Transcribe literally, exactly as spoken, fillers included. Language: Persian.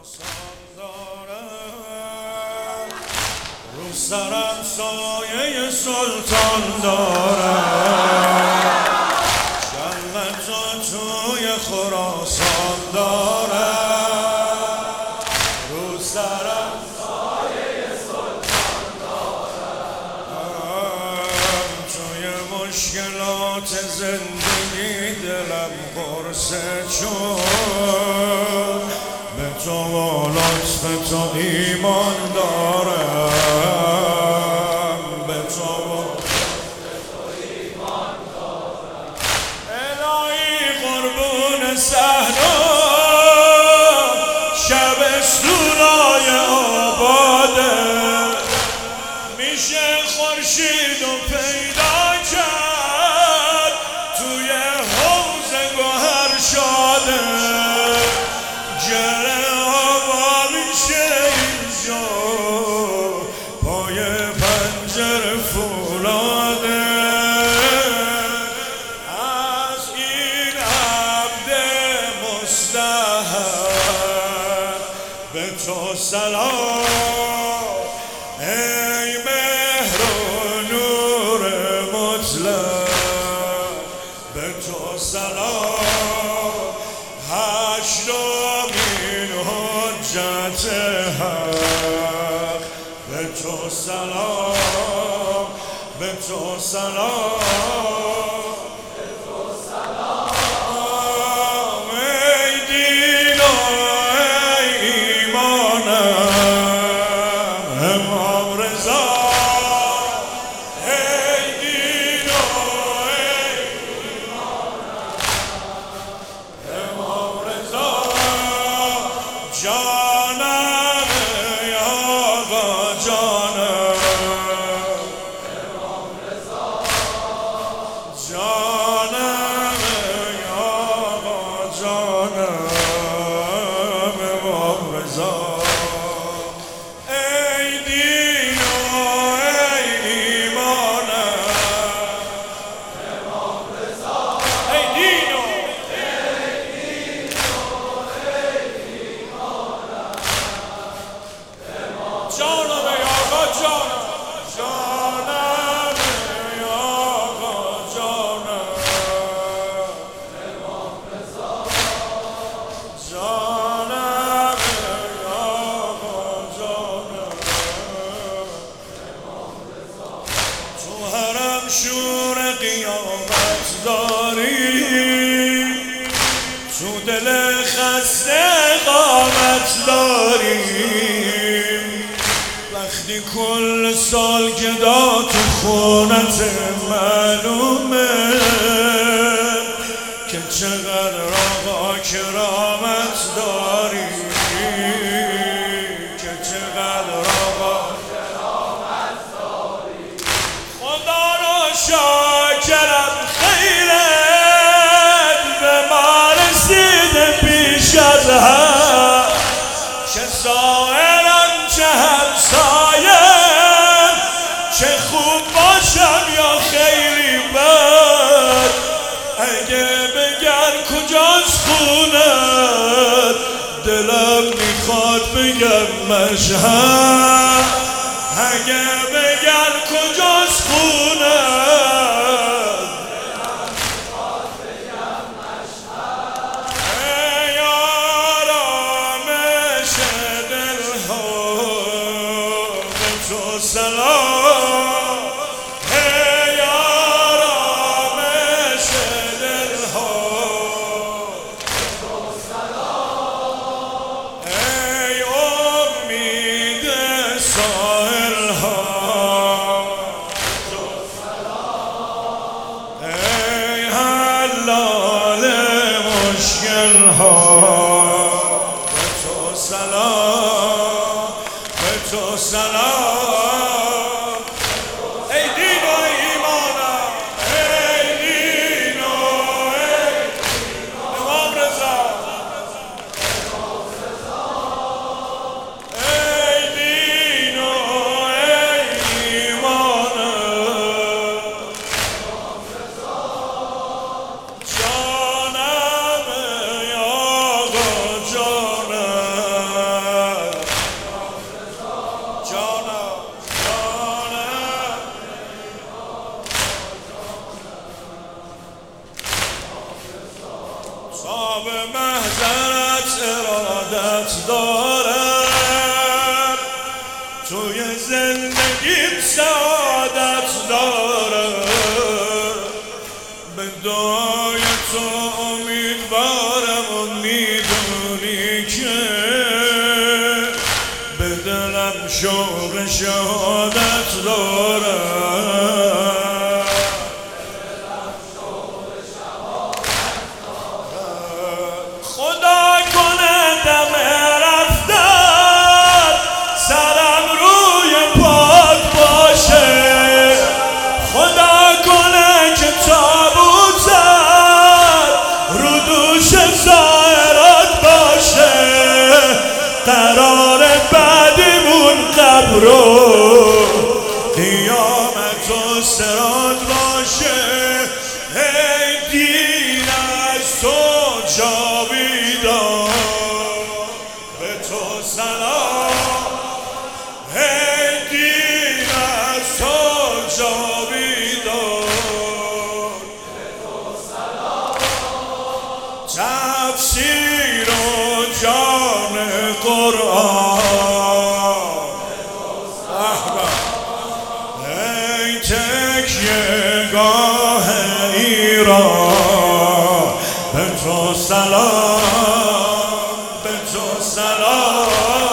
خراسان دارم، رو سرم سایه سلطان دارم، شرمتو توی خراسان دارم، رو سرم سایه سلطان دارم. توی مشکلات زندگی دلم قرصه چون به تو و لطف تو ایمان دارم، به تو و لطف تو ایمان دارم. الهی قربون صحرا شبستونای آباده، میشه خورشید و پیدا کرد توی حوض گوهر شاده، جره هوا میشه اینجا پای پنجره فولاده. از این عبد مستحق به تو سلام، ای مهر و نور مطلق به تو سلام. هشتمین حجت حق به تو سلام، به تو سلام، به تو سلام. ای دین و ای ایمانم امام رضا، ای دین و ای ایمانم امام رضا. جانم ای آقا جانم امام رضا، جانم ای آقا جانم امام رضا. ای دین و ای ایمانم امام رضا، ای دین و جانم ای آقا جانم، جانم ای آقا جانم امام رضا، جانم ای آقا جانم امام رضا. تو حرم شور قیامت داری، تو دل خسته اقامت داری، وقتی کل سال گدا تو خونت معلومه که چقدر آقا کرامت داری، که چقدر آقا کرامت داری. خدا رو شاکرم خیرت به ما رسید پیش از هم، چه سائرم چه همسایم، چه خوب باشم یا خیلی بد. اگه بگر کجاست خونت دلم میخواد بگم مشهد، اگه بگر کجاست خونت دلم میخواد بگم مشهد. ای آرامش دلها به تو سلام، ای آرامش دلها به تو سلام، ای امید سائلها به تو سلام، ای حلال مشکلها به تو سلام، به تو سلام. ای دین و ای ایمانم، ای دین و ای امام رضا، ای دین و ای ایمانم امام رضا. جانم ای صاب محضرت ارادت دارم، توی زندگیم سعادت دارم، به دعای تو امیدوارم و میدونی که به دلم شوق شهادت دارم. خدا کنه دم رفتن سرم روی پاک باشه، خدا کنه که تابوتم رو دوش زائرات باشه، قرار بعدیمون قبر و قیامت و صراط باشه. ای دین از تو جاویدان، به تو سلام. ای دین از تو جاویدان، به تو سلام. تفسیر و جان قرآن، ای تکیه گاه ایران، به تو سلام، به تو سلام.